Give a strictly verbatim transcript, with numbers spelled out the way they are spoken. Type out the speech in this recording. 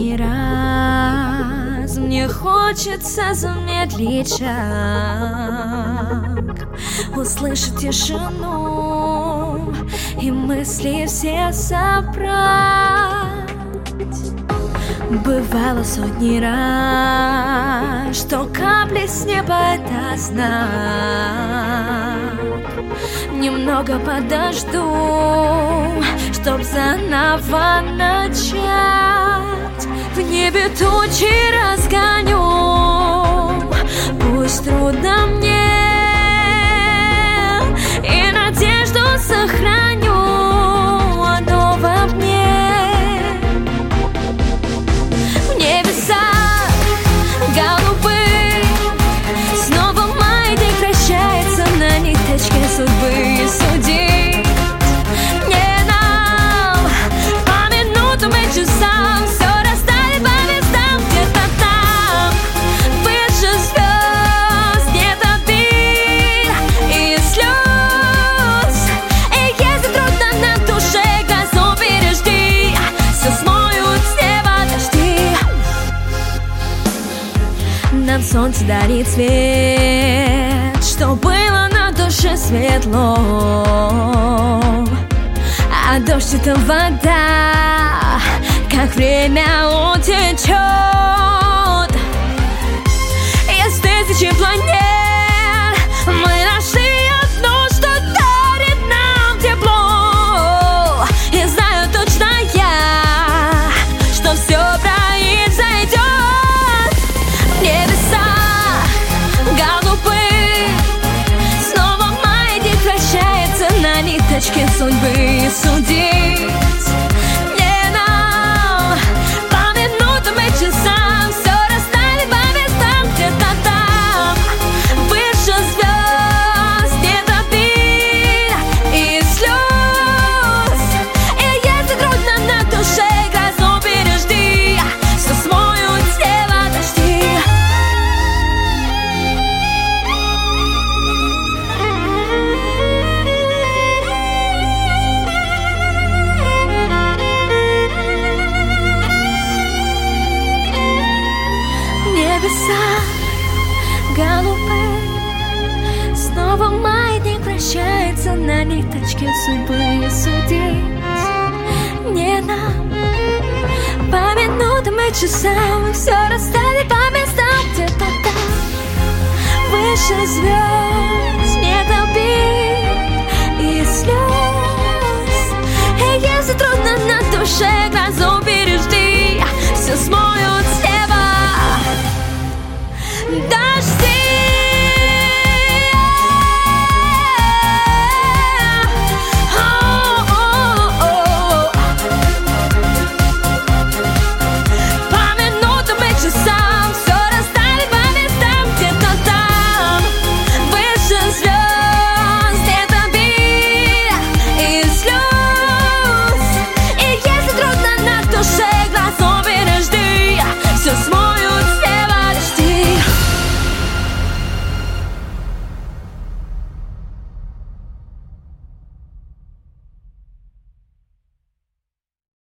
сотни раз мне хочется замедлить шаг, услышать тишину и мысли все собрать. Бывало сотни раз, что капли с неба — это знак. Немного подожду, чтоб заново начать. В небе тучи разгоню, пусть трудно мне, и надежду сохраню о новом дне. В небесах голубых снова май день прощается на ниточке судьбы. Судить не нам, по минутам и часам все расставили по местам. Где-то там, выше звезд, нет обид и слез. И если трудно на душе, грозу пережди, все смоют с неба дожди. Нам солнце дарит свет, что было на душе светло, а дождь — это вода, как время утечет. Из тысячи планет мы нашли одну, что дарит нам тепло. И знаю точно я, что все произойдет. В небесах голубых снова май день прощается на ниточке судьбы. Судить не нам, по минутам и часам все расставили по местам. Где-то там, выше звезд, нет обид и слез. И если трудно на душе, грозу пережди, все смоют с неба дожди. Небеса голубые снова май день прощается на ниточке судьбы. Судить не нам, по минутам и часам все расставили по местам. Где-то там, выше звезд, нет обид и слез. И если трудно на душе, грозу пережди,